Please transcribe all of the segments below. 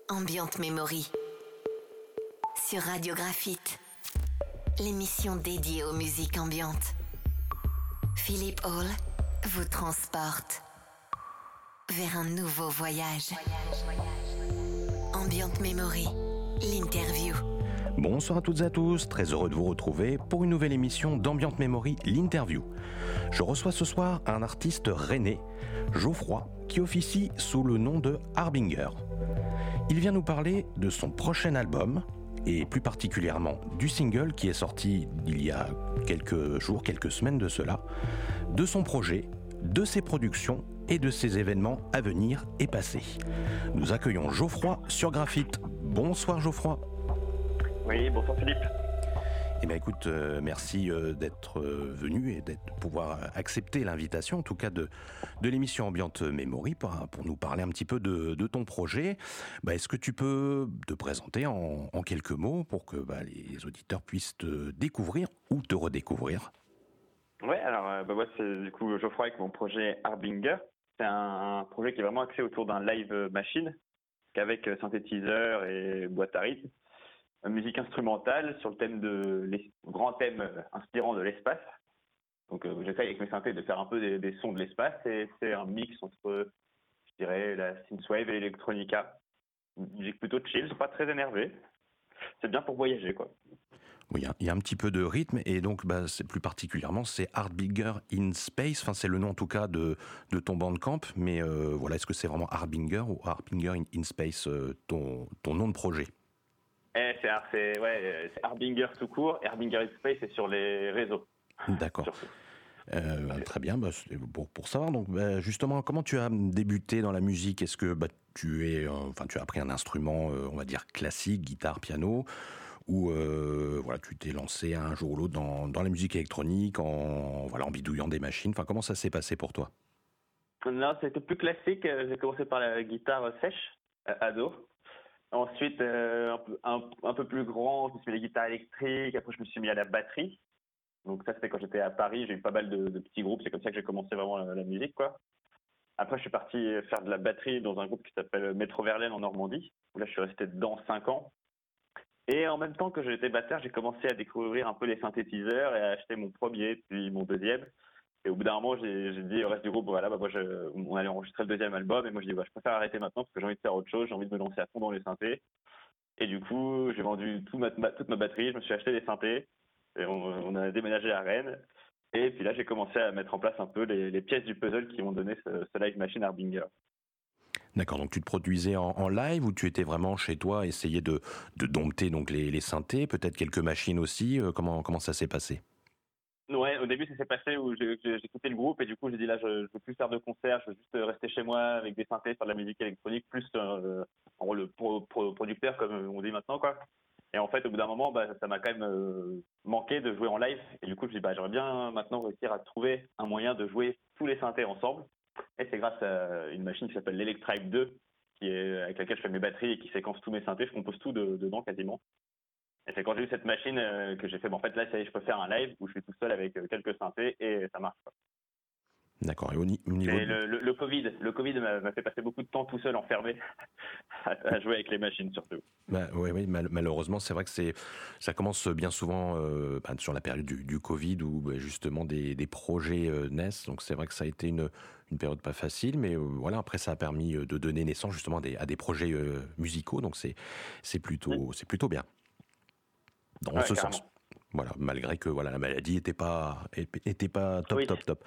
Ambient Memory sur Radio Graphite, l'émission dédiée aux musiques ambiantes. Philippe Hall vous transporte vers un nouveau voyage. Ambient Memory, l'interview. Bonsoir à toutes et à tous, très heureux de vous retrouver pour une nouvelle émission d'Ambient Memory, l'interview. Je reçois ce soir un artiste rennais, Geoffroy, qui officie sous le nom de Harbinger. Il vient nous parler de son prochain album, et plus particulièrement du single qui est sorti il y a quelques jours, quelques semaines de cela, de son projet, de ses productions et de ses événements à venir et passés. Nous accueillons Geoffroy sur Graphite. Bonsoir Geoffroy. Oui, bonsoir Philippe. Eh bien écoute, merci d'être venu et de pouvoir accepter l'invitation, en tout cas de l'émission Ambient Memory pour nous parler un petit peu de ton projet. Est-ce que tu peux te présenter en quelques mots pour que les auditeurs puissent te découvrir ou te redécouvrir? Ouais, alors moi c'est du coup Geoffroy avec mon projet Harbinger. C'est un projet qui est vraiment axé autour d'un live machine, qu'avec synthétiseur et boîte à rythme. Musique instrumentale sur le thème grand thème inspirant de l'espace. Donc j'essaye avec mes synthés de faire un peu des sons de l'espace et c'est un mix entre, je dirais, la synthwave et l'électronica. Une musique plutôt chill, c'est pas très énervé. C'est bien pour voyager, quoi. Oui, il y a un petit peu de rythme et donc c'est plus particulièrement c'est Harbinger in Space. Enfin, c'est le nom en tout cas de ton bandcamp. Mais voilà, est-ce que c'est vraiment Harbinger ou Harbinger in Space ton nom de projet? C'est Harbinger tout court et Harbinger in Space c'est sur les réseaux. D'accord. Très bien, c'est pour savoir. Donc, justement, comment tu as débuté dans la musique? Est-ce que tu as appris un instrument, on va dire classique, guitare, piano, ou tu t'es lancé un jour ou l'autre dans la musique électronique en bidouillant des machines? Enfin, comment ça s'est passé pour toi? Non, c'était plus classique. J'ai commencé par la guitare sèche, ado. Ensuite, un peu plus grand, je me suis mis à la guitare électrique. Après, je me suis mis à la batterie. Donc ça, c'était quand j'étais à Paris. J'ai eu pas mal de petits groupes. C'est comme ça que j'ai commencé vraiment la musique, quoi. Après, je suis parti faire de la batterie dans un groupe qui s'appelle Métro Verlaine en Normandie. Où là, je suis resté dedans 5 ans. Et en même temps que j'étais batteur, j'ai commencé à découvrir un peu les synthétiseurs et à acheter mon premier, puis mon deuxième. Et au bout d'un moment, j'ai dit au reste du groupe, on allait enregistrer le deuxième album. Et moi, je dis, je préfère arrêter maintenant parce que j'ai envie de faire autre chose. J'ai envie de me lancer à fond dans les synthés. Et du coup, j'ai vendu toute ma batterie. Je me suis acheté des synthés. Et on a déménagé à Rennes. Et puis là, j'ai commencé à mettre en place un peu les pièces du puzzle qui m'ont donné ce live machine Harbinger. D'accord, donc tu te produisais en live ou tu étais vraiment chez toi à essayer de dompter donc les synthés, peut-être quelques machines aussi? Comment ça s'est passé? Ouais, au début, ça s'est passé où j'ai quitté le groupe et du coup, j'ai dit là, je veux plus faire de concerts, je veux juste rester chez moi avec des synthés, faire de la musique électronique, plus en rôle producteur, comme on dit maintenant, quoi. Et en fait, au bout d'un moment, ça m'a quand même manqué de jouer en live. Et du coup, je dis, j'aimerais bien maintenant réussir à trouver un moyen de jouer tous les synthés ensemble. Et c'est grâce à une machine qui s'appelle l'Electribe 2, avec laquelle je fais mes batteries et qui séquence tous mes synthés. Je compose tout dedans quasiment. Et c'est quand j'ai eu cette machine que j'ai fait, en fait, là, ça y est, je peux faire un live où je suis tout seul avec quelques synthés et ça marche, quoi. D'accord. Et au niveau et le Covid m'a fait passer beaucoup de temps tout seul, enfermé, à jouer avec les machines, surtout. Oui, malheureusement, c'est vrai que ça commence bien souvent sur la période du Covid où justement des projets naissent. Donc c'est vrai que ça a été une période pas facile, mais après ça a permis de donner naissance justement à des projets musicaux. Donc c'est plutôt bien dans ce carrément. sens. Voilà, malgré que la maladie était pas top.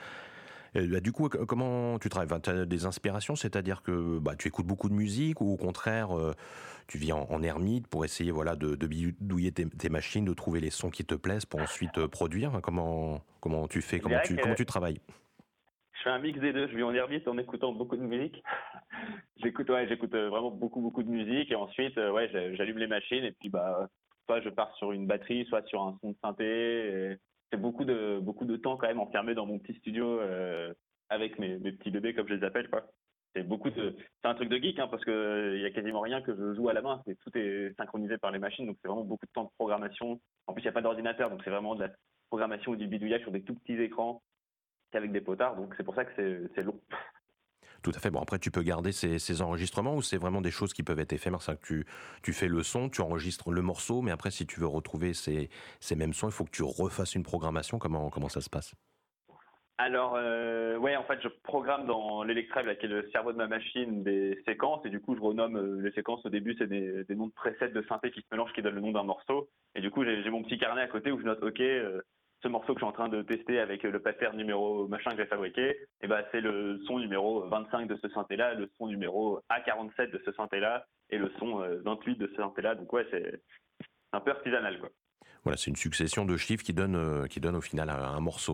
Du coup, comment tu travailles? Tu as des inspirations, c'est-à-dire que tu écoutes beaucoup de musique ou au contraire, tu vis en ermite pour essayer de bidouiller tes machines, de trouver les sons qui te plaisent pour ensuite produire? Comment tu fais? Comment tu travailles? Je fais un mix des deux. Je vis en ermite en écoutant beaucoup de musique. J'écoute vraiment beaucoup de musique et ensuite j'allume les machines et puis soit je pars sur une batterie, soit sur un son de synthé. Et c'est beaucoup de temps quand même enfermé dans mon petit studio avec mes petits bébés comme je les appelle, quoi. C'est un truc de geek, hein, parce que il y a quasiment rien que je joue à la main. Tout est synchronisé par les machines, donc c'est vraiment beaucoup de temps de programmation. En plus, il n'y a pas d'ordinateur, donc c'est vraiment de la programmation ou du bidouillage sur des tout petits écrans avec des potards, donc c'est pour ça que c'est long. Tout à fait. Bon, après, tu peux garder ces enregistrements ou c'est vraiment des choses qui peuvent être éphémères. C'est-à-dire que tu fais le son, tu enregistres le morceau, mais après, si tu veux retrouver ces mêmes sons, il faut que tu refasses une programmation. Comment ça se passe? Alors, ouais, en fait, je programme dans l'Electrave, qui est le cerveau de ma machine, des séquences, et du coup, je renomme les séquences. Au début, c'est des noms de presets de synthé qui se mélangent, qui donnent le nom d'un morceau. Et du coup, j'ai mon petit carnet à côté où je note, OK, ce morceau que je suis en train de tester avec le pattern numéro machin que j'ai fabriqué, et ben, c'est le son numéro 25 de ce synthé-là, le son numéro A47 de ce synthé-là, et le son 28 de ce synthé-là. Donc, ouais, c'est un peu artisanal, quoi. Voilà, c'est une succession de chiffres qui donne au final un morceau.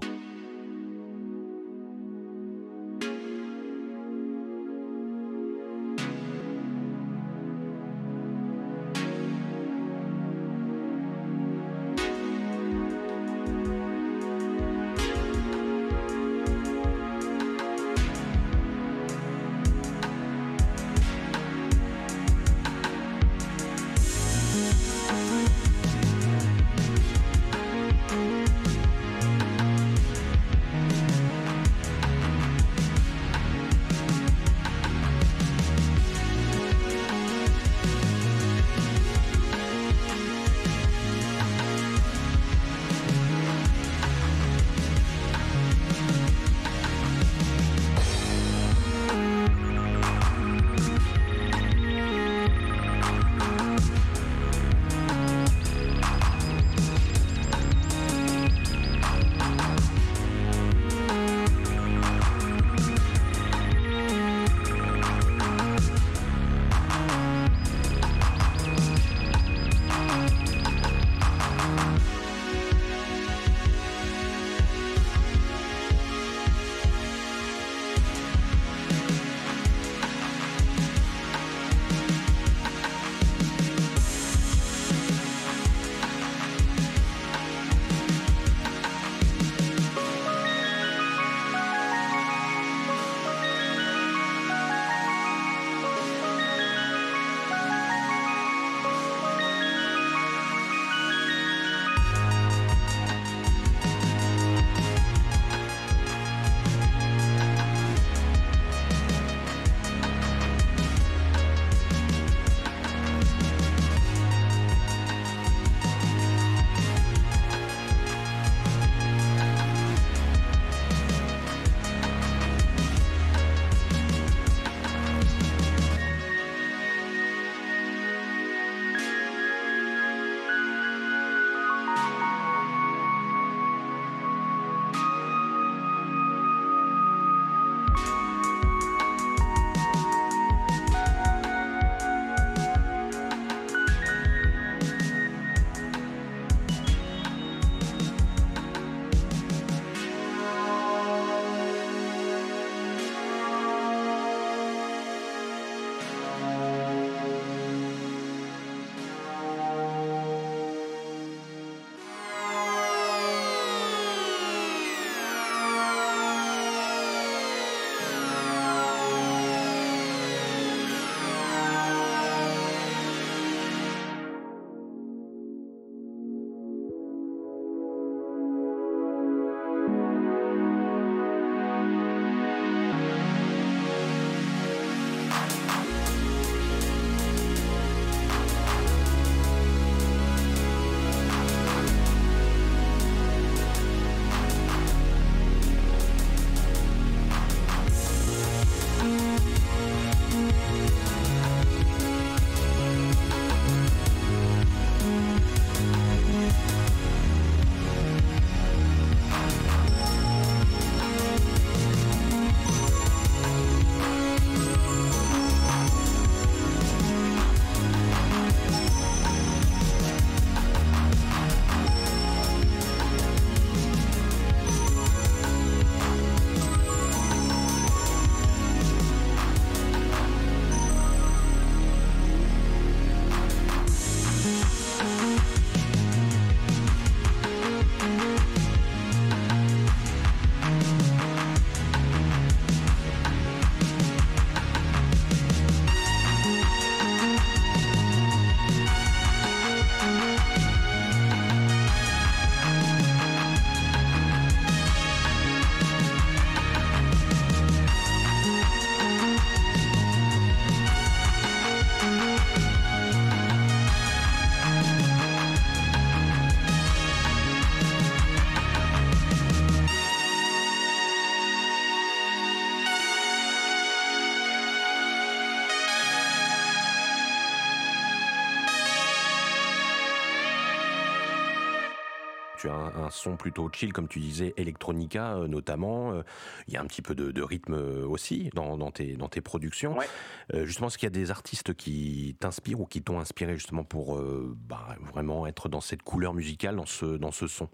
tu as un son plutôt chill, comme tu disais, electronica notamment. Il y a un petit peu de rythme aussi dans tes productions. Ouais. Justement, est-ce qu'il y a des artistes qui t'inspirent ou qui t'ont inspiré justement pour vraiment être dans cette couleur musicale, dans ce son?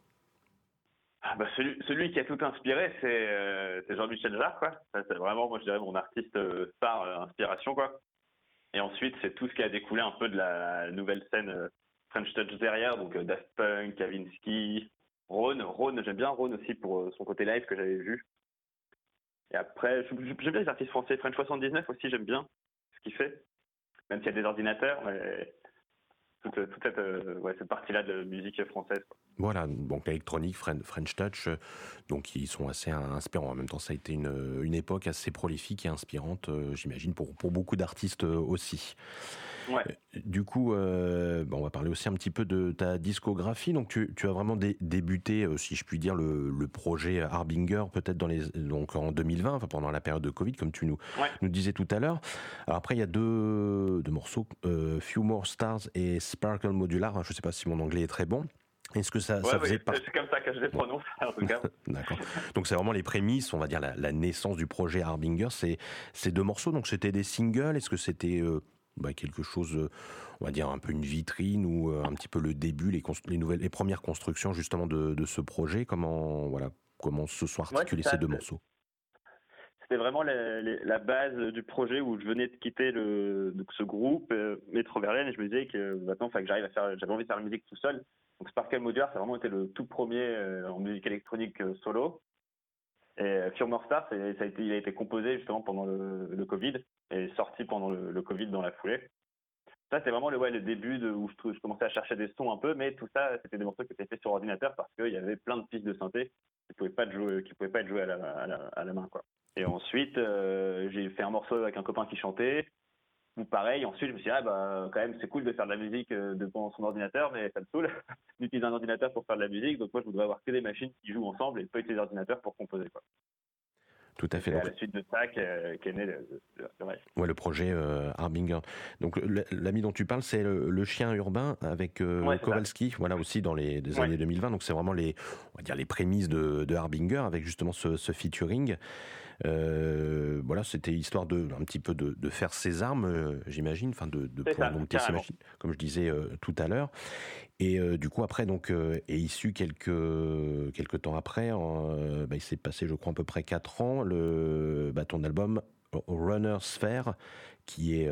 Celui qui a tout inspiré, c'est Jean-Michel Jarre, quoi. Ça, c'est vraiment, moi, je dirais, mon artiste star inspiration, quoi. Et ensuite, c'est tout ce qui a découlé un peu de la nouvelle scène French Touch derrière, donc Daft Punk, Kavinsky, Rhône, j'aime bien Rhône aussi pour son côté live que j'avais vu. Et après, j'aime bien les artistes français. French 79 aussi, j'aime bien ce qu'il fait, même s'il y a des ordinateurs, mais toute cette partie-là de musique française, quoi. Voilà, donc l'électronique, French Touch, donc ils sont assez inspirants. En même temps, ça a été une époque assez prolifique et inspirante, j'imagine, pour beaucoup d'artistes aussi. Ouais. Du coup, on va parler aussi un petit peu de ta discographie. Donc, tu as vraiment débuté, si je puis dire, le projet Harbinger, peut-être donc en 2020, enfin, pendant la période de Covid, comme tu nous disais tout à l'heure. Alors après, il y a deux morceaux, Few More Stars et Sparkle Modular. Je ne sais pas si mon anglais est très bon. Est-ce que ça faisait partie... C'est comme ça que je les prononce, en tout cas. D'accord. Donc c'est vraiment les prémices, on va dire la naissance du projet Harbinger. Ces deux morceaux, donc c'était des singles. Est-ce que c'était quelque chose, on va dire un peu une vitrine ou un petit peu le début, les premières constructions justement de ce projet? Comment se sont articulés ces deux morceaux? C'était vraiment la base du projet où je venais de quitter donc ce groupe Métro Verlaine, et je me disais que maintenant, que j'avais envie de faire la musique tout seul. Donc Sparkle Modular, ça a vraiment été le tout premier en musique électronique solo. Et Few More Stars, il a été composé justement pendant le Covid et sorti pendant le Covid dans la foulée. Ça, c'était vraiment le début où je commençais à chercher des sons un peu, mais tout ça, c'était des morceaux qui étaient faits sur ordinateur parce qu'il y avait plein de pistes de synthé qui pouvaient pas être jouées à la main, quoi. Et ensuite, j'ai fait un morceau avec un copain qui chantait. Ou pareil, ensuite je me suis dit, quand même c'est cool de faire de la musique devant son ordinateur, mais ça me saoule d'utiliser un ordinateur pour faire de la musique, donc moi je voudrais avoir que des machines qui jouent ensemble et pas utiliser l'ordinateur pour composer, quoi. Tout à fait. C'est à la suite de ça qu'est né le reste. Ouais, le projet Harbinger. Donc l'ami dont tu parles, c'est le chien urbain avec Kowalski, voilà, aussi dans les années 2020. Donc c'est vraiment on va dire les prémices de Harbinger avec justement ce featuring. Voilà, c'était histoire un petit peu de faire ses armes, j'imagine, enfin de pouvoir monter ses machines, comme je disais tout à l'heure. Et du coup après donc est issu quelques temps après, il s'est passé je crois à peu près 4 ans ton album Runner Sphere qui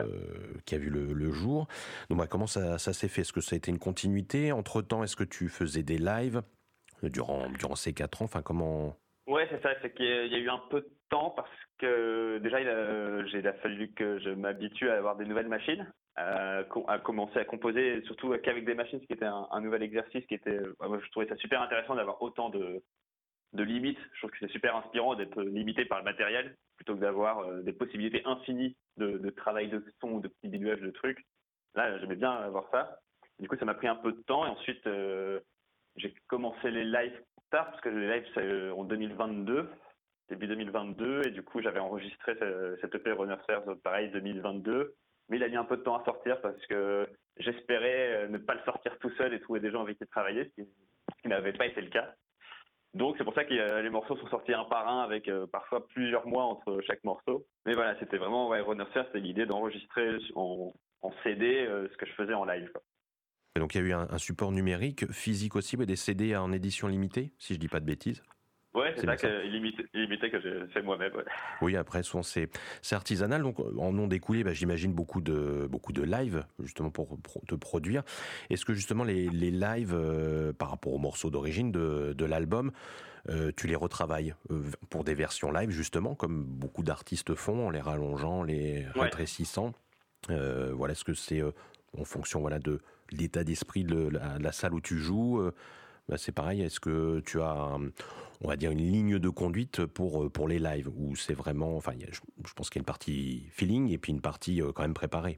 a vu le jour. Donc comment ça s'est fait? Est-ce que ça a été une continuité? Entre-temps, est-ce que tu faisais des lives durant ces 4 ans? Enfin comment? Ouais, c'est ça, c'est qu'il y a eu un peu de temps parce que déjà il a fallu que je m'habitue à avoir des nouvelles machines, à commencer à composer, surtout qu'avec des machines, ce qui était un nouvel exercice qui était, moi je trouvais ça super intéressant d'avoir autant de limites. Je trouve que c'est super inspirant d'être limité par le matériel plutôt que d'avoir des possibilités infinies de travail de son ou de petits bidouillages de trucs. Là, j'aimais bien avoir ça. Du coup, ça m'a pris un peu de temps et ensuite j'ai commencé les lives tard parce que les lives c'est en 2022, début 2022, et du coup j'avais enregistré cette EP Runner Sphere, pareil 2022, mais il a mis un peu de temps à sortir parce que j'espérais ne pas le sortir tout seul et trouver des gens avec qui travailler, ce qui n'avait pas été le cas. Donc c'est pour ça que les morceaux sont sortis un par un avec parfois plusieurs mois entre chaque morceau. Mais voilà, c'était vraiment Runner Sphere, c'était l'idée d'enregistrer en CD ce que je faisais en live, quoi. Et donc il y a eu un support numérique, physique aussi, des CD en édition limitée, si je dis pas de bêtises. Ouais, c'est ça, illimité que j'ai fait moi-même. Ouais. Oui, après souvent c'est artisanal, donc en ont découlé, j'imagine beaucoup de lives justement pour te produire. Est-ce que justement les lives par rapport aux morceaux d'origine de l'album, tu les retravailles pour des versions live justement, comme beaucoup d'artistes font, en les rallongeant, les rétrécissant. Voilà, est-ce que c'est en fonction de l'état d'esprit de la salle où tu joues? C'est pareil, est-ce que tu as, on va dire, une ligne de conduite pour les lives, ou c'est vraiment, je pense qu'il y a une partie feeling et puis une partie quand même préparée?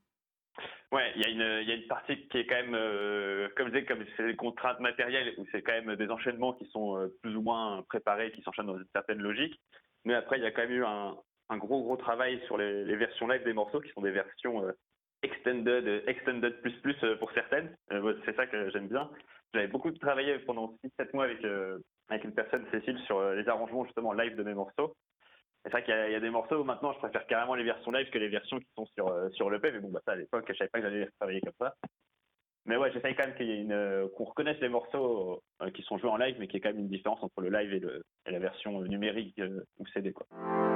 Ouais, il y a une partie qui est quand même, comme c'est des contraintes matérielles, où c'est quand même des enchaînements qui sont plus ou moins préparés, qui s'enchaînent dans une certaine logique. Mais après, il y a quand même eu un gros travail sur les versions live des morceaux, qui sont des versions extended plus pour certaines. C'est ça que j'aime bien. j'avais beaucoup travaillé pendant 6-7 mois avec une personne, Cécile, sur les arrangements justement live de mes morceaux. Et c'est vrai qu'il y a des morceaux où maintenant je préfère carrément les versions live que les versions qui sont sur l'EP, mais bon, ça à l'époque, je savais pas que j'allais travailler comme ça. Mais ouais, j'essaye quand même qu'on reconnaisse les morceaux qui sont joués en live, mais qu'il y ait quand même une différence entre le live et la version numérique ou CD, quoi.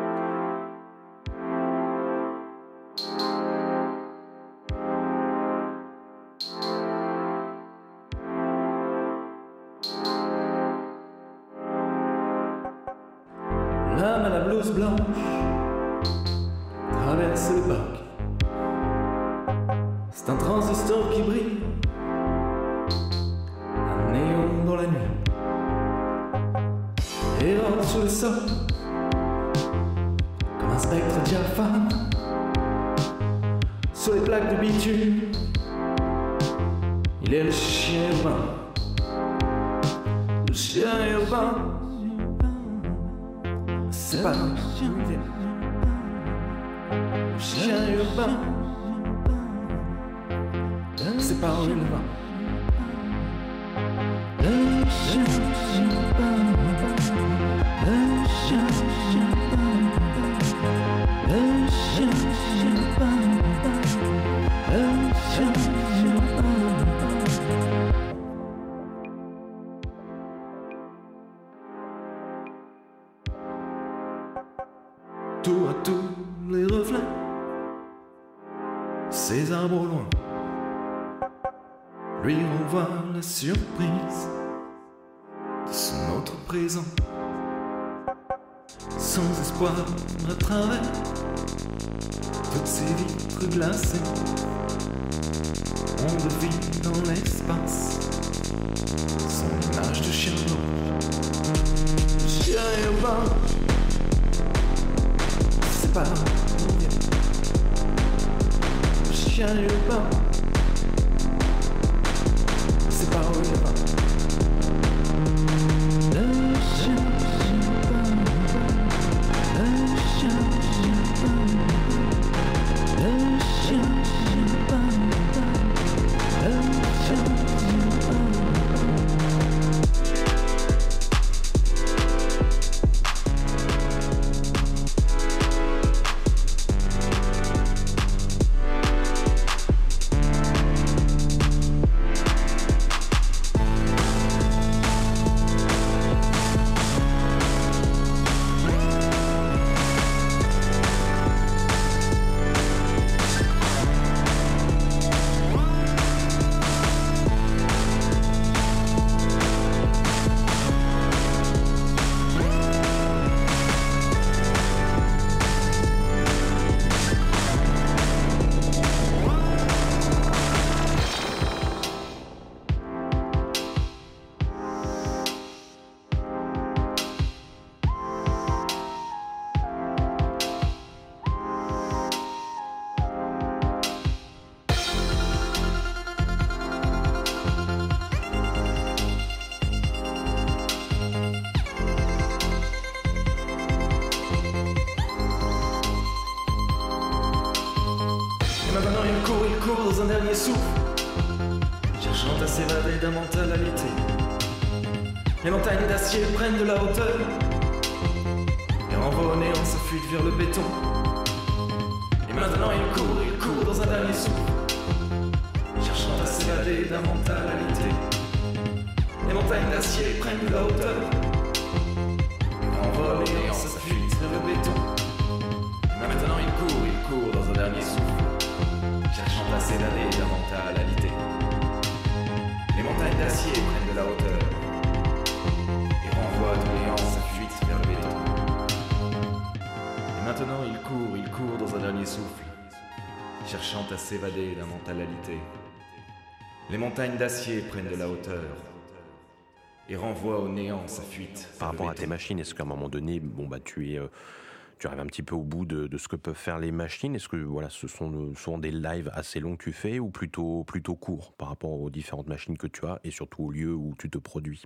L'âme à la blouse blanche traverse le parc. C'est un transistor qui brille, un néon dans la nuit, errant sur le sol comme un spectre diaphane. Sur les plaques de bitume, il est le chien urbain, le chien urbain. C'est pas le chien urbain. C'est pas où il va. Le chien urbain. Le chien urbain. Le chien urbain. Le chien urbain. Tour à tour les reflets, ces arbres au loin lui renvoient la surprise de son autre présent. Sans espoir à travers toutes ces vitres glacées, on devine dans l'espace son image de chien blanc. Chien urbain. C'est pas le chien urbain. C'est pas où il va. Le chien urbain. Le chien urbain. Le chien urbain. Le chien urbain. Dans un dernier souffle, cherchant à s'évader d'un mental alité. Les montagnes d'acier prennent de la hauteur et renvoient au néant sa fuite vers le béton. Et maintenant il court dans un dernier souffle, cherchant à s'évader d'un mental alité. Les montagnes d'acier prennent de la hauteur et renvoient au néant sa fuite vers le béton. Et maintenant il court dans un dernier souffle, cherchant à s'évader d'un mental alité. Les montagnes d'acier prennent de la hauteur et renvoient au néant sa fuite vers le béton. Et maintenant il court dans un dernier souffle, cherchant à s'évader d'un mental alité. Les montagnes d'acier prennent de la hauteur et renvoient au néant sa fuite. Par rapport à tes machines, est-ce qu'à un moment donné, tu arrives un petit peu au bout de ce que peuvent faire les machines? Est-ce que voilà, ce sont souvent des lives assez longs que tu fais ou plutôt courts par rapport aux différentes machines que tu as et surtout au lieu où tu te produis?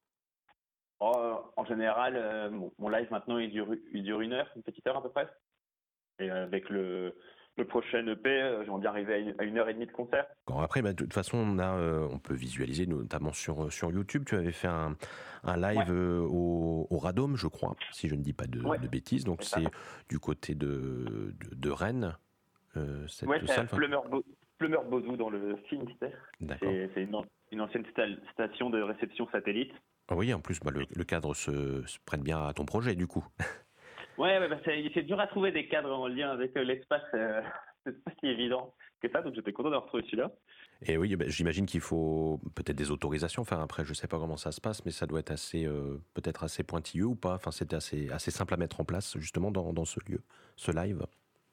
En général, mon live maintenant il dure 1 heure, une petite heure à peu près. Et avec le prochain EP, j'aimerais bien arriver à 1h30 de concert. Après, de toute façon, on peut visualiser, notamment sur YouTube. Tu avais fait un live au Radome, je crois, si je ne dis pas de bêtises. Donc c'est du côté de Rennes. C'est Plumeur Baudou dans le Finistère. C'est une ancienne station de réception satellite. Oui, en plus, le cadre se prête bien à ton projet, du coup. C'est dur à trouver des cadres en lien avec l'espace. C'est pas si évident que ça, donc j'étais content d'avoir trouvé celui-là. Et oui, j'imagine qu'il faut peut-être des autorisations. Enfin, après, je sais pas comment ça se passe, mais ça doit être peut-être assez pointilleux ou pas. Enfin, c'était assez simple à mettre en place, justement, dans ce lieu, ce live.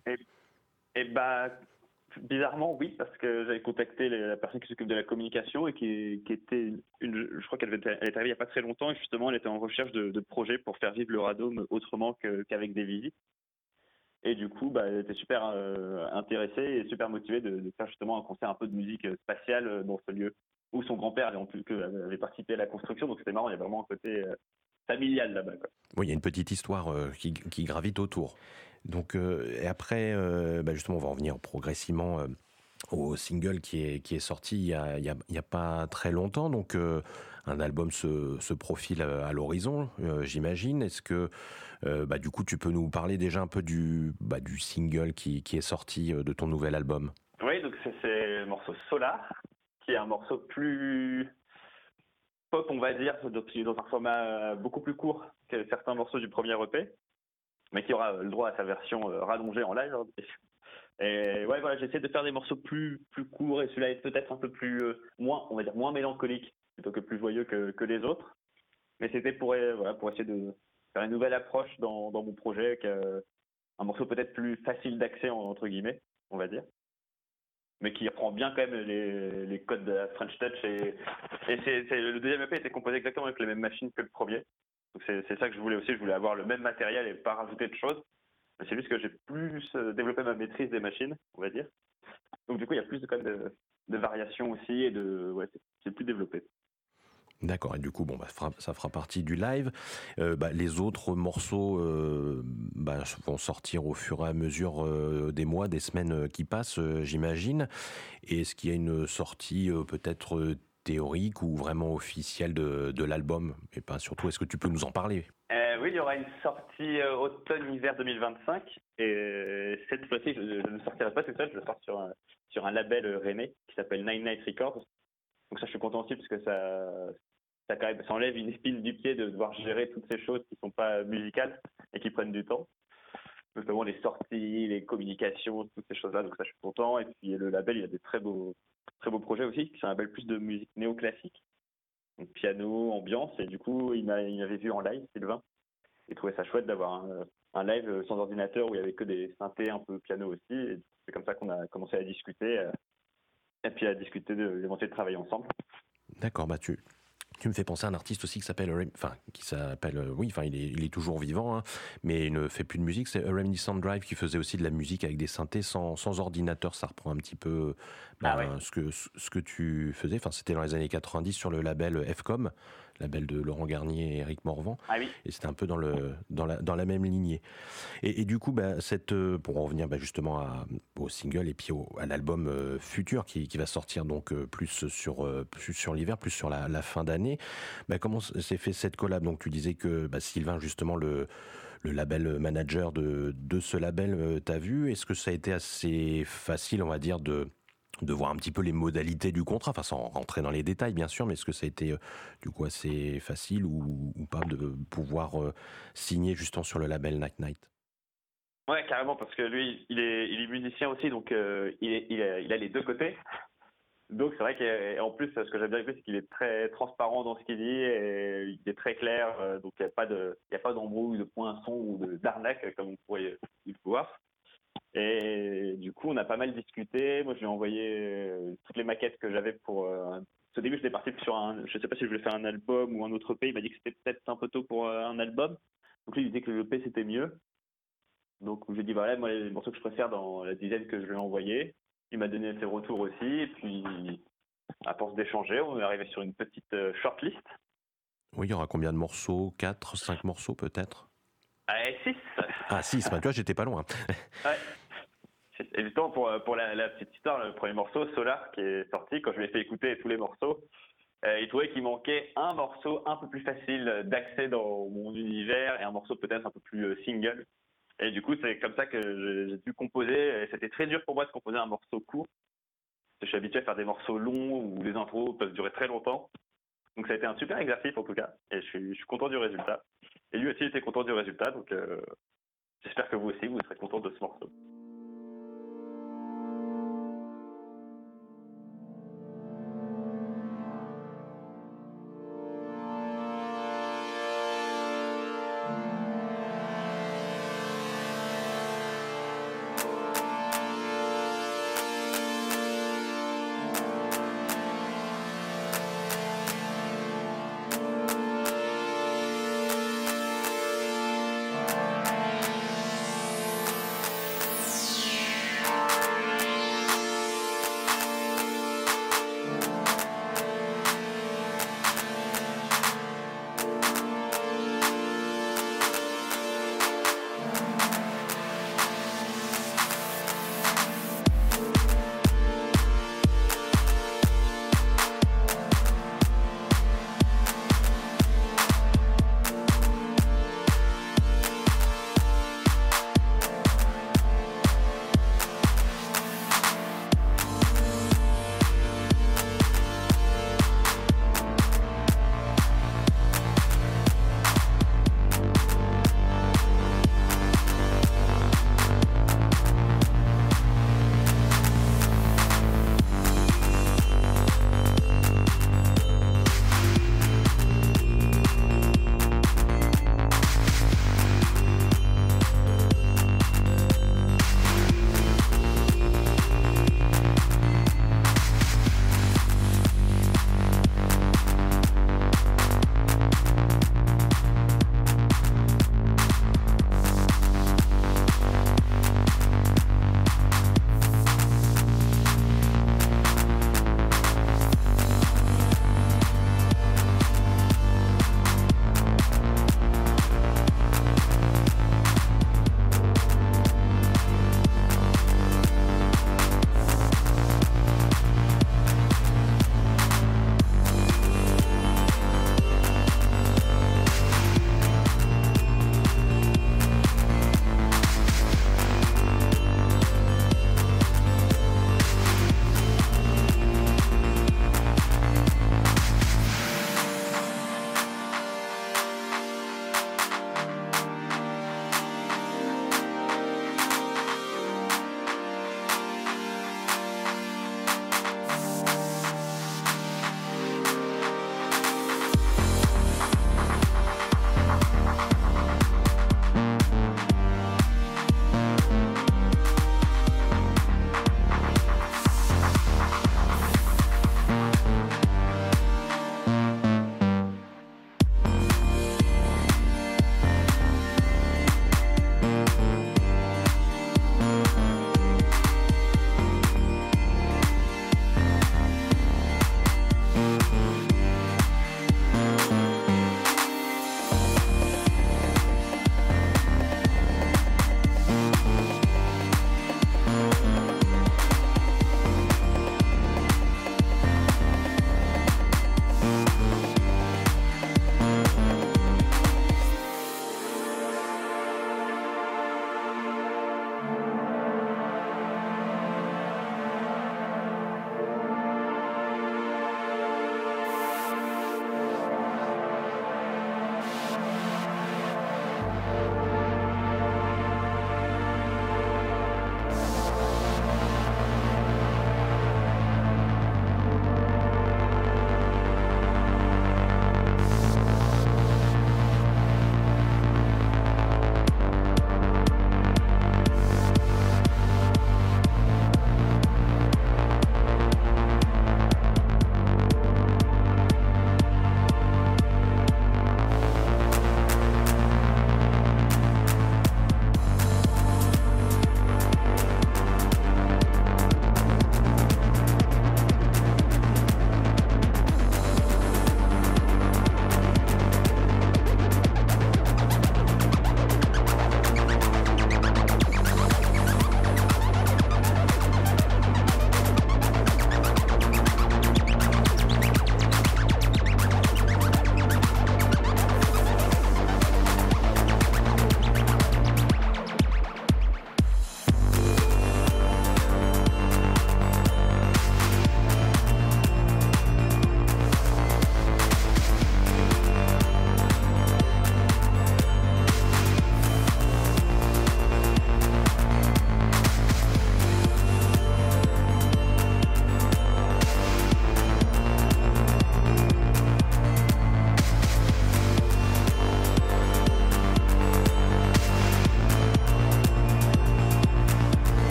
Bizarrement, oui, parce que j'avais contacté la personne qui s'occupe de la communication et qui était je crois qu'elle est arrivée il n'y a pas très longtemps et justement, elle était en recherche de projets pour faire vivre le Radome autrement qu'avec des visites. Et du coup, elle était super intéressée et super motivée de faire justement un concert un peu de musique spatiale dans ce lieu où son grand-père avait participé à la construction. Donc c'était marrant, il y a vraiment un côté familial là-bas, quoi. Oui, il y a une petite histoire qui gravite autour. Donc, et après, justement, on va en venir progressivement au single qui est sorti il y a pas très longtemps. Donc, un album se profile à l'horizon, j'imagine. Est-ce que, du coup, tu peux nous parler déjà un peu du single qui est sorti de ton nouvel album? Oui, donc c'est le morceau Solar, qui est un morceau plus pop, on va dire, dans un format beaucoup plus court que certains morceaux du premier EP, mais qui aura le droit à sa version rallongée en live. Et j'essaie de faire des morceaux plus courts, et celui-là est peut-être un peu plus moins mélancolique plutôt que plus joyeux que les autres. Mais c'était pour essayer de faire une nouvelle approche dans mon projet, un morceau peut-être plus facile d'accès entre guillemets, on va dire, mais qui reprend bien quand même les codes de la French Touch. Et le deuxième EP était composé exactement avec les mêmes machines que le premier. Donc c'est ça que je voulais aussi. Je voulais avoir le même matériel et pas rajouter de choses. Mais c'est juste que j'ai plus développé ma maîtrise des machines, on va dire. Donc du coup, il y a plus de variations aussi et c'est plus développé. D'accord, et du coup, ça fera partie du live. Les autres morceaux vont sortir au fur et à mesure des mois, des semaines qui passent, j'imagine. Et est-ce qu'il y a une sortie peut-être théorique ou vraiment officielle de l'album? Et surtout, est-ce que tu peux nous en parler? Oui, il y aura une sortie automne-hiver 2025. Et cette fois-ci, je ne sortirai pas tout seul, je le sors sur un label rennais qui s'appelle Nine Night Records. Donc ça, je suis content aussi parce que ça enlève une épine du pied de devoir gérer toutes ces choses qui ne sont pas musicales et qui prennent du temps. Notamment les sorties, les communications, toutes ces choses-là. Donc ça, je suis content. Et puis le label, il a des très beaux projets aussi, qui sont un label plus de musique néoclassique. Donc piano, ambiance. Et du coup, il m'avait vu en live, Sylvain. Il trouvait ça chouette d'avoir un live sans ordinateur où il n'y avait que des synthés un peu piano aussi. Et c'est comme ça qu'on a commencé à discuter. Et puis à discuter d'éventuellement de travailler ensemble. D'accord, tu me fais penser à un artiste aussi qui s'appelle, il est toujours vivant, hein, mais il ne fait plus de musique. C'est Reminiscent Drive qui faisait aussi de la musique avec des synthés sans ordinateur. Ça reprend un petit peu ce que tu faisais. Enfin, c'était dans les années 90 sur le label FCOM, label de Laurent Garnier et Eric Morvan. Ah oui. Et c'était un peu dans la même lignée. Et du coup, pour en revenir justement au single et puis à l'album futur qui va sortir donc plus sur l'hiver, plus sur la fin d'année. Comment s'est fait cette collab? Donc tu disais que Sylvain, justement, le label manager de ce label, t'as vu. Est-ce que ça a été assez facile, on va dire, de voir un petit peu les modalités du contrat, enfin sans rentrer dans les détails bien sûr, mais est-ce que ça a été du coup assez facile ou pas de pouvoir signer justement sur le label Night Night? Ouais, carrément, parce que lui, il est musicien aussi, donc il a les deux côtés. Donc c'est vrai qu'en plus, ce que j'aime bien avec lui, c'est qu'il est très transparent dans ce qu'il dit et il est très clair. Donc il n'y a pas d'embrouille, de poinçon ou d'arnaque comme on pourrait le voir. Et du coup, on a pas mal discuté. Moi, je lui ai envoyé toutes les maquettes que j'avais pour. Au début, j'étais parti sur je sais pas si je voulais faire un album ou un autre EP. Il m'a dit que c'était peut-être un peu tôt pour un album. Donc lui, il disait que le EP c'était mieux. Donc j'ai dit moi les morceaux que je préfère dans la dizaine que je lui ai envoyé. Il m'a donné ses retours aussi, et puis à force d'échanger, on est arrivé sur une petite shortlist. Oui, il y aura combien de morceaux? 4, 5 morceaux peut-être? 6. Ah, 6, toi j'étais pas loin. Ouais. Et justement, pour la petite histoire, le premier morceau, Solar, qui est sorti, quand je lui ai fait écouter tous les morceaux, il trouvait qu'il manquait un morceau un peu plus facile d'accès dans mon univers et un morceau peut-être un peu plus single. Et du coup, c'est comme ça que j'ai dû composer. Et c'était très dur pour moi de composer un morceau court. Parce que je suis habitué à faire des morceaux longs où les intros peuvent durer très longtemps. Donc ça a été un super exercice en tout cas. Et je suis content du résultat. Et lui aussi était content du résultat. Donc j'espère que vous aussi, vous serez content de ce morceau.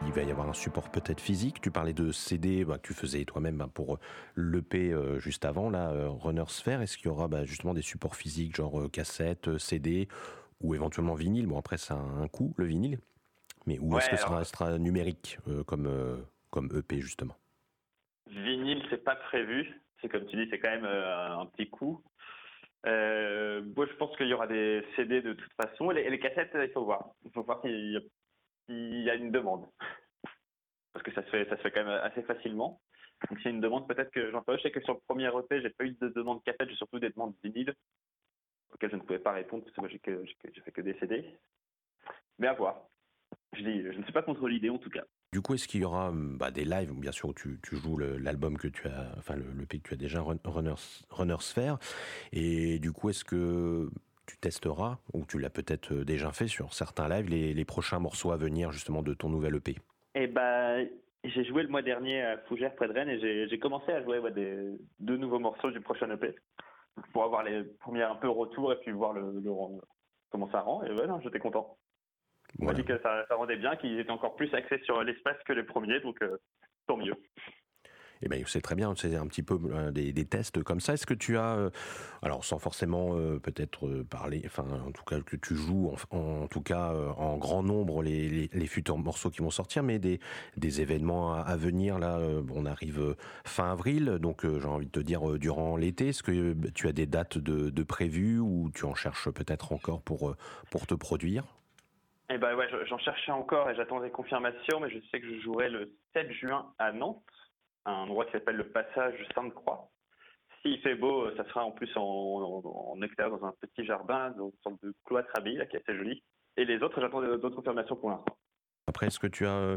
il va y avoir un support peut-être physique. Tu parlais de CD que tu faisais toi-même pour l'EP juste avant, là, Runner Sphere. Est-ce qu'il y aura justement des supports physiques, genre cassette, CD ou éventuellement vinyle? Bon, après, ça a un coût, le vinyle. Mais où est-ce que ça restera numérique comme EP, justement? Vinyle, c'est pas prévu. C'est comme tu dis, c'est quand même un petit coût. Moi, je pense qu'il y aura des CD de toute façon. Et les cassettes, il faut voir. Il faut voir s'il y a une demande. Parce que ça se fait quand même assez facilement. Donc, s'il y a une demande, peut-être que j'en ferai. Je sais que sur le premier EP, j'ai pas eu de demande cassette, j'ai surtout des demandes vinyle, auxquelles je ne pouvais pas répondre, parce que moi, j'ai fait que des CD. Mais à voir. Je ne suis pas contre l'idée, en tout cas. Du coup, est-ce qu'il y aura des lives, bien sûr, où tu joues l'album que tu as, enfin le P que tu as déjà, Runner Sphere, et du coup, est-ce que tu testeras, ou tu l'as peut-être déjà fait sur certains lives, les prochains morceaux à venir, justement, de ton nouvel EP? J'ai joué le mois dernier à Fougères, près de Rennes, et j'ai commencé à jouer deux nouveaux morceaux du prochain EP, pour avoir les premiers un peu retours, et puis voir comment ça rend, et non, j'étais content. On m'a dit que ça rendait bien, qu'ils étaient encore plus axés sur l'espace que les premiers, donc tant mieux. Eh bien, c'est très bien, c'est un petit peu des tests comme ça. Est-ce que tu as, alors sans forcément peut-être parler, enfin en tout cas que tu joues en tout cas en grand nombre les futurs morceaux qui vont sortir, mais des événements à venir, là, on arrive fin avril, donc j'ai envie de te dire durant l'été, est-ce que tu as des dates de prévues ou tu en cherches peut-être encore pour te produire? J'en cherchais encore et j'attendais confirmation, mais je sais que je jouerai le 7 juin à Nantes, à un endroit qui s'appelle le Passage Sainte-Croix. S'il fait beau, ça sera en plus en extérieur dans un petit jardin, dans une sorte de cloître à billes, là, qui est assez joli. Et les autres, j'attends d'autres confirmations pour l'instant. Après, est-ce que tu as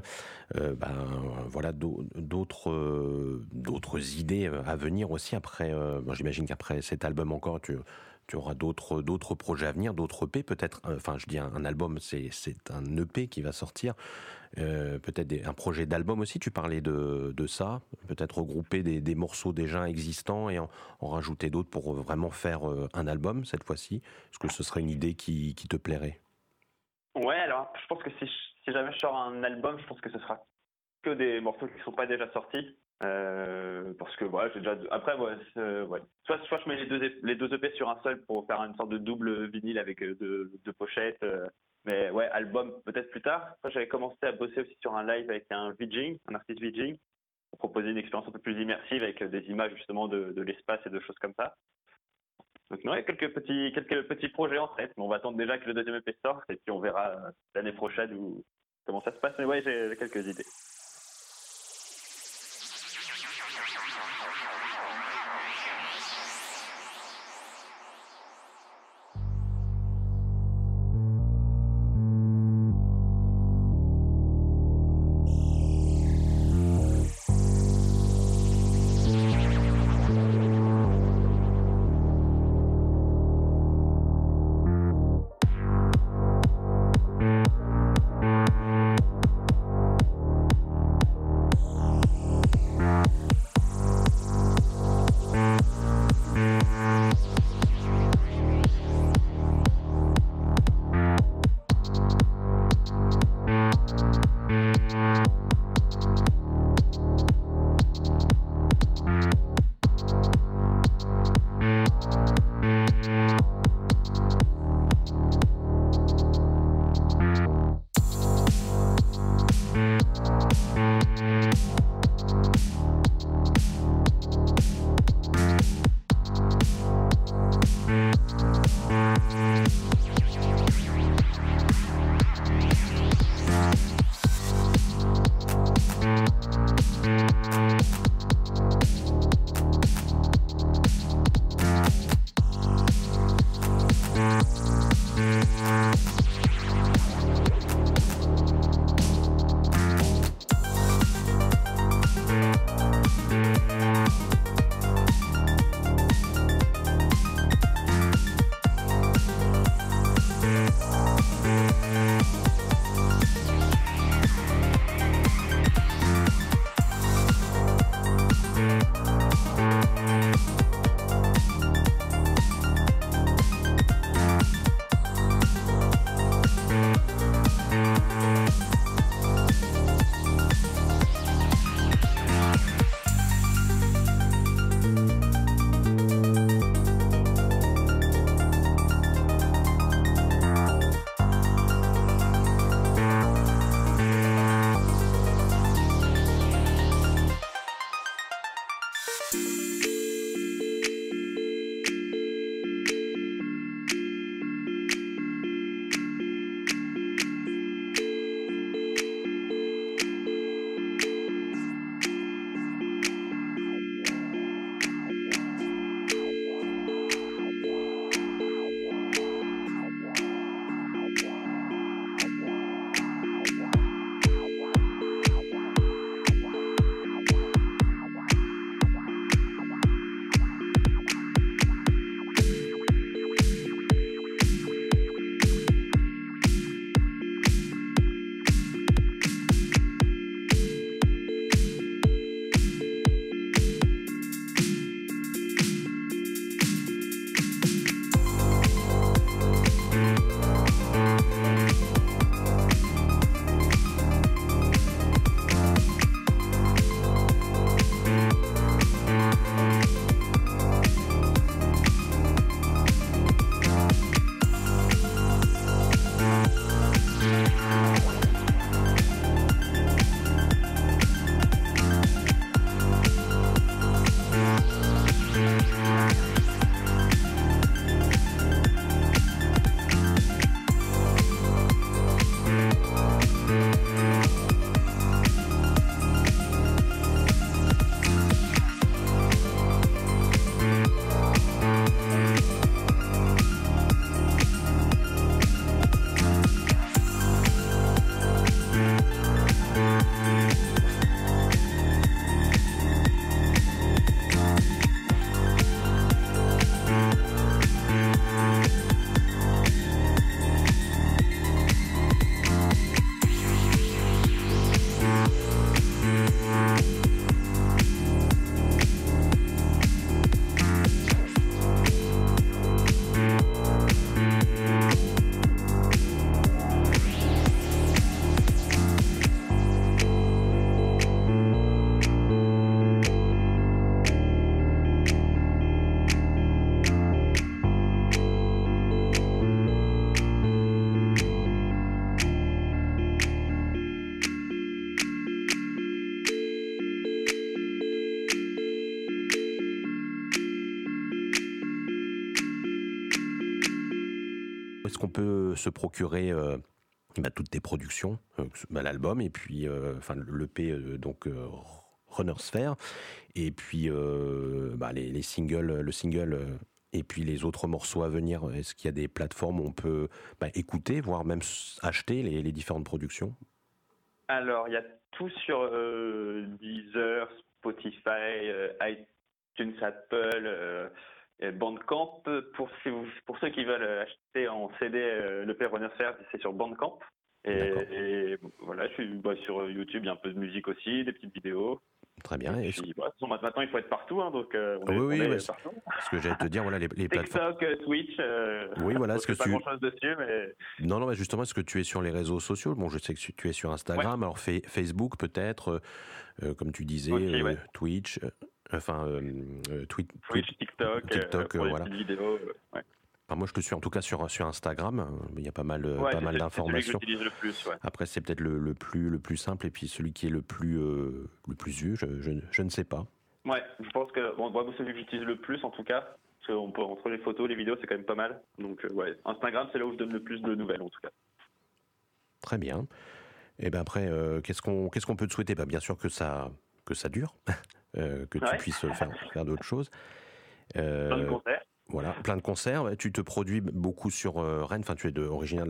d'autres idées à venir aussi après j'imagine qu'après cet album encore, tu auras d'autres projets à venir, d'autres EP peut-être. Enfin, je dis un album, c'est un EP qui va sortir. Peut-être un projet d'album aussi. Tu parlais de ça. Peut-être regrouper des morceaux déjà existants et en rajouter d'autres pour vraiment faire un album cette fois-ci. Est-ce que ce serait une idée qui te plairait? Ouais, alors je pense que si jamais je sors un album, je pense que ce sera que des morceaux qui ne sont pas déjà sortis. Parce que j'ai déjà. Après, soit je mets les deux EP sur un seul pour faire une sorte de double vinyle avec deux pochettes. Mais ouais, album peut-être plus tard. Après, j'avais commencé à bosser aussi sur un live avec un artiste VJing, pour proposer une expérience un peu plus immersive avec des images justement de l'espace et de choses comme ça. Donc non, il y a quelques petits projets en tête, mais on va attendre déjà que le deuxième EP sorte et puis on verra l'année prochaine comment ça se passe. Mais ouais, j'ai quelques idées. est-ce qu'on peut se procurer toutes tes productions, l'album et puis l'EP Runner Sphere, et puis les singles, le single et puis les autres morceaux à venir. Est-ce qu'il y a des plateformes où on peut écouter, voire même acheter les différentes productions? Alors, il y a tout sur Deezer, Spotify, iTunes, Apple, Bandcamp. Pour ceux qui veulent acheter en CD l'EP Runner Sphere, c'est sur Bandcamp. Et voilà, je suis sur YouTube, il y a un peu de musique aussi, des petites vidéos. Très bien. Et puis, maintenant, il faut être partout, hein, donc on est partout. Ce que j'allais te dire, voilà, les plateformes. TikTok, Twitch. Oui, voilà, est-ce que pas grand-chose dessus, mais non, mais justement, est-ce que tu es sur les réseaux sociaux? Bon, je sais que tu es sur Instagram, alors Facebook peut-être, comme tu disais, okay, Twitch, Twitch, TikTok, voilà. Des vidéos. Enfin, moi, je te suis en tout cas sur Instagram. Il y a pas mal d'informations. C'est celui que j'utilise le plus. Ouais. Après, c'est peut-être le plus simple, et puis celui qui est le plus vu, je ne sais pas. Ouais, je pense que celui que j'utilise le plus en tout cas, parce qu'on peut entre les photos, les vidéos, c'est quand même pas mal. Donc Instagram, c'est là où je donne le plus de nouvelles en tout cas. Très bien. Et ben après, qu'est-ce qu'on peut te souhaiter? Bien sûr que ça dure, que tu puisses faire d'autres choses. Plein de concerts. Voilà, plein de concerts. Tu te produis beaucoup sur Rennes. Enfin, tu es originaire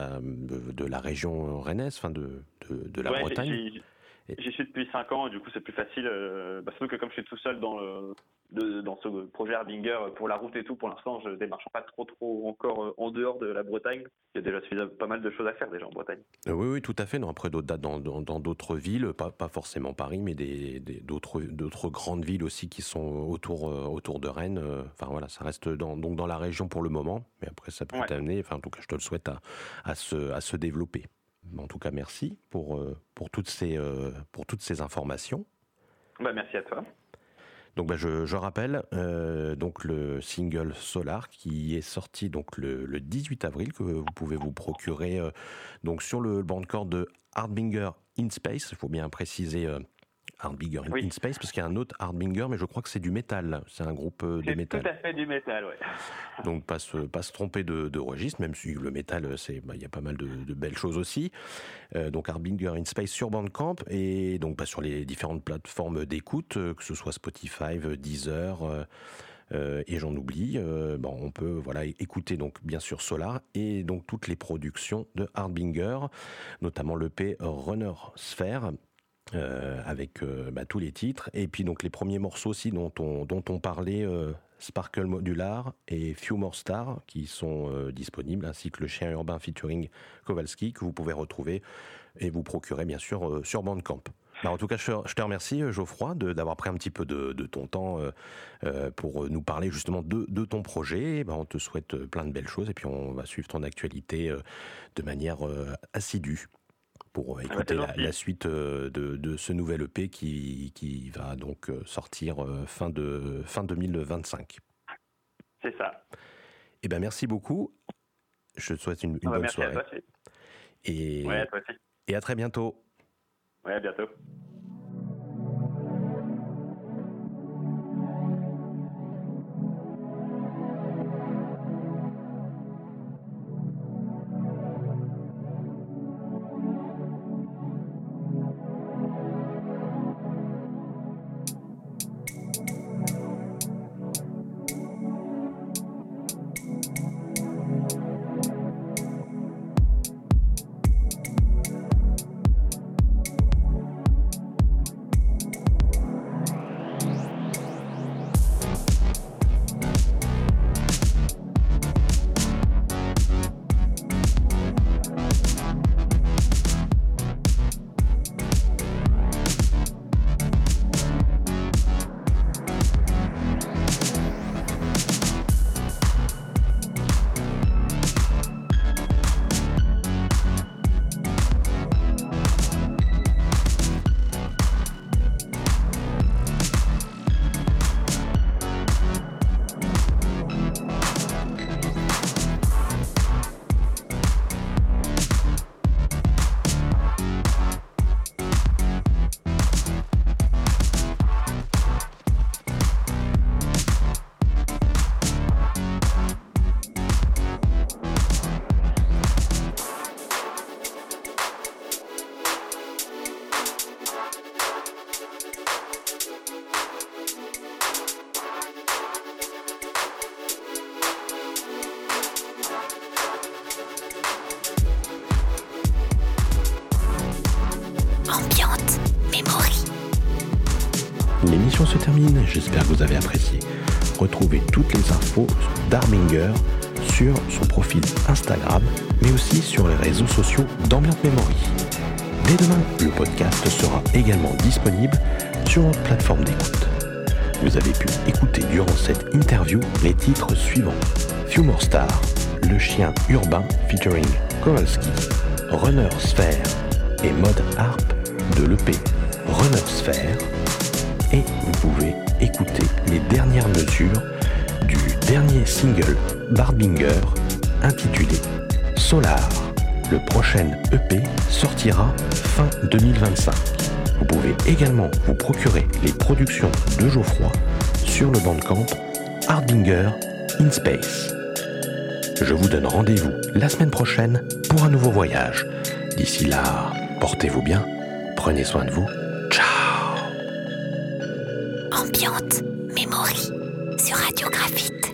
de la région rennaise, de la Bretagne. J'y suis depuis 5 ans, du coup c'est plus facile. Surtout que comme je suis tout seul dans ce projet Harbinger pour la route et tout, pour l'instant je démarche pas trop encore en dehors de la Bretagne. Il y a déjà pas mal de choses à faire déjà en Bretagne. Oui, tout à fait. Non, après d'autres dates dans d'autres villes, pas forcément Paris, mais d'autres grandes villes aussi qui sont autour de Rennes. Enfin voilà, ça reste dans la région pour le moment, mais après ça peut t'amener. Enfin en tout cas, je te le souhaite à se développer. En tout cas, merci pour toutes ces informations. Merci à toi. Donc je rappelle donc le single Solar qui est sorti donc le 18 avril, que vous pouvez vous procurer donc sur le Bandcamp de Harbinger in Space. Il faut bien préciser Harbinger in Space, parce qu'il y a un autre Harbinger, mais je crois que c'est du métal. C'est un groupe de métal. C'est tout à fait du métal, oui. Donc pas se tromper de registre, même si le métal, il y a pas mal de belles choses aussi. Donc Harbinger in Space sur Bandcamp, et donc sur les différentes plateformes d'écoute, que ce soit Spotify, Deezer, et j'en oublie. On peut écouter donc bien sûr Solar et donc toutes les productions de Harbinger, notamment l'EP Runner Sphere. Avec tous les titres, et puis donc les premiers morceaux aussi dont on parlait, Sparkle Modular et Few More Stars, qui sont disponibles, ainsi que le Chien Urbain featuring Kowalski, que vous pouvez retrouver et vous procurer bien sûr sur Bandcamp. En tout cas, je te remercie, Geoffroy, d'avoir pris un petit peu de ton temps pour nous parler justement de ton projet. On te souhaite plein de belles choses, et puis on va suivre ton actualité de manière assidue, pour écouter la suite de ce nouvel EP qui va donc sortir fin 2025. C'est ça. Merci beaucoup. Je te souhaite une bonne soirée. Merci à toi aussi. À toi aussi. Et à très bientôt. À bientôt. Ambiante Memory. L'émission se termine, j'espère que vous avez apprécié. Retrouvez toutes les infos d'Harbinger sur son profil Instagram, mais aussi sur les réseaux sociaux d'Ambiante Memory. Dès demain, le podcast sera également disponible sur votre plateforme d'écoute. Vous avez pu écouter durant cette interview les titres suivants: Few More Stars, Le Chien Urbain featuring Kowalski, Runner Sphere et Mode Harp de l'EP Runner Sphere. Et vous pouvez écouter les dernières mesures du dernier single Harbinger intitulé Solar. Le prochain EP sortira fin 2025. Vous pouvez également vous procurer les productions de Geoffroy sur le bandcamp Harbinger in Space. Je vous donne rendez-vous la semaine prochaine pour un nouveau voyage. D'ici là, portez-vous bien, prenez soin de vous. Ciao. Ambiante Memory sur Radio Graphite.